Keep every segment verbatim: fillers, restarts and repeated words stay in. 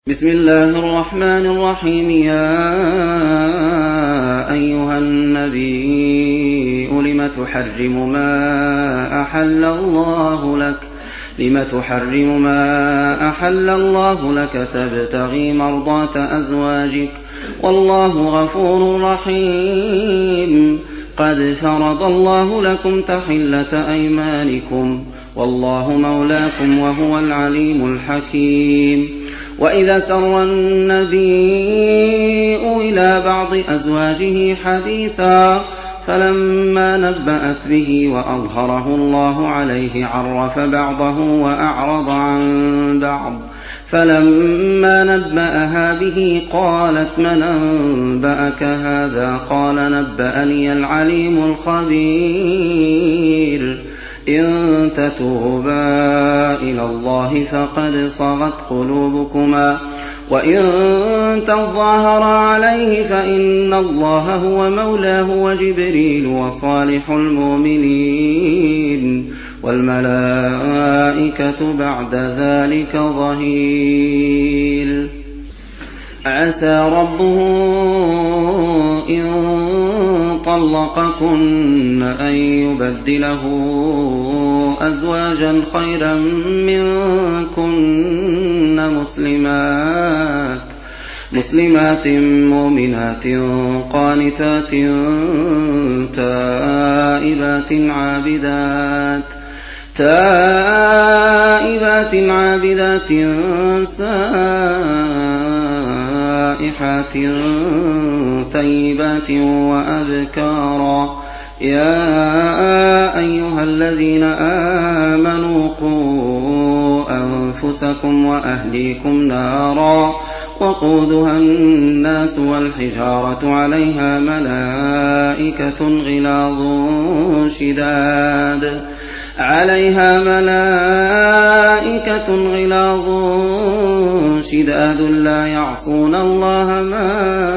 بسم الله الرحمن الرحيم. يا أيها النبي لم تحرم ما أحل الله لك لم تحرم ما أحل الله لك تبتغي مرضات أزواجك والله غفور رحيم. قد فرض الله لكم تحلة أيمانكم والله مولاكم وهو العليم الحكيم. وإذا سر النبي إلى بعض أزواجه حديثا فلما نبأت به وأظهره الله عليه عرف بعضه وأعرض عن بعض فلما نبأها به قالت من أنبأك هذا قال نبأني العليم الخبير. إن تتوبا إلى الله فقد صغت قلوبكما وإن تظاهرا عليه فإن الله هو مولاه وجبريل وصالح المؤمنين والملائكة بعد ذلك ظهير. عسى ربه إن طلقكن أن يبدله أزواجا خيرا منكن مسلمات مسلمات مؤمنات قانتات تائبات عابدات تائبات عابدات سائحات ثيبات وأبكارا. يا أيها الذين آمنوا قوا أنفسكم وأهليكم نارا وقودها الناس والحجارة عليها ملائكة غلاظ شداد عليها ملائكة غلاظ شداد لا يعصون الله ما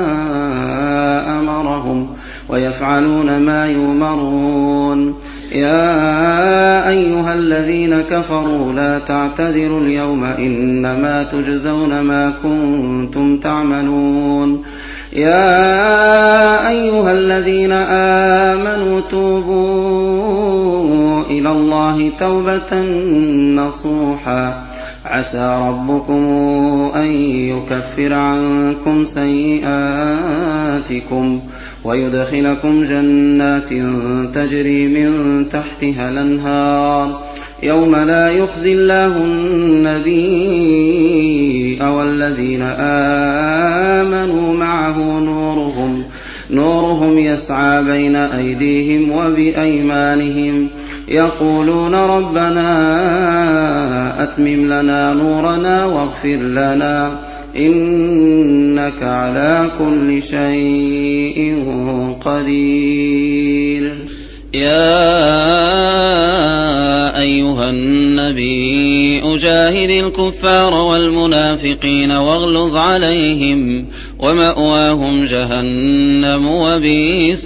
أمرهم ويفعلون ما يؤمرون. يا أيها الذين كفروا لا تعتذروا اليوم إنما تجزون ما كنتم تعملون. يا أيها الذين آمنوا توبوا إلى الله توبة نصوحا عسى ربكم أن يكفر عنكم سيئاتكم ويدخلكم جنات تجري من تحتها الأنهار يوم لا يخزي الله النبي والذين آمنوا معه نورهم نورهم يسعى بين أيديهم وبأيمانهم يقولون ربنا أتمم لنا نورنا واغفر لنا إنك على كل شيء قدير. يا أيها النبي أجاهد الكفار والمنافقين واغلظ عليهم ومأواهم جهنم وبئس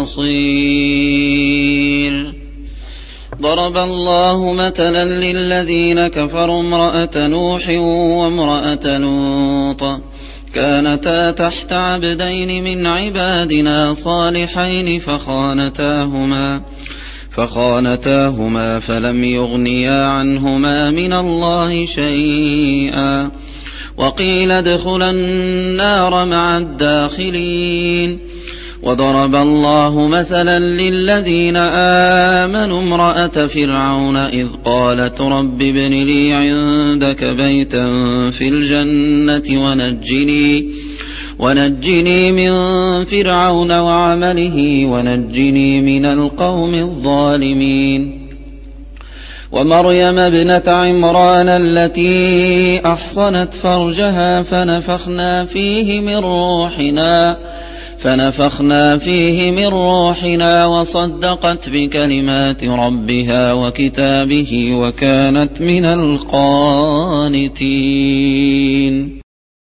المصير. ضرب الله مثلا للذين كفروا امرأة نوح وامرأة لوط كانتا تحت عبدين من عبادنا صالحين فخانتاهما فخانتاهما فلم يغنيا عنهما من الله شيئا وقيل ادخلا النار مع الداخلين. وضرب الله مثلا للذين آمنوا امرأة فرعون إذ قالت رب ابن لي عندك بيتا في الجنة ونجني, ونجني من فرعون وعمله ونجني من القوم الظالمين. ومريم ابنة عمران التي أحصنت فرجها فنفخنا فيه من روحنا فنفخنا فيه من روحنا وصدقت بكلمات ربها وكتابه وكانت من القانتين.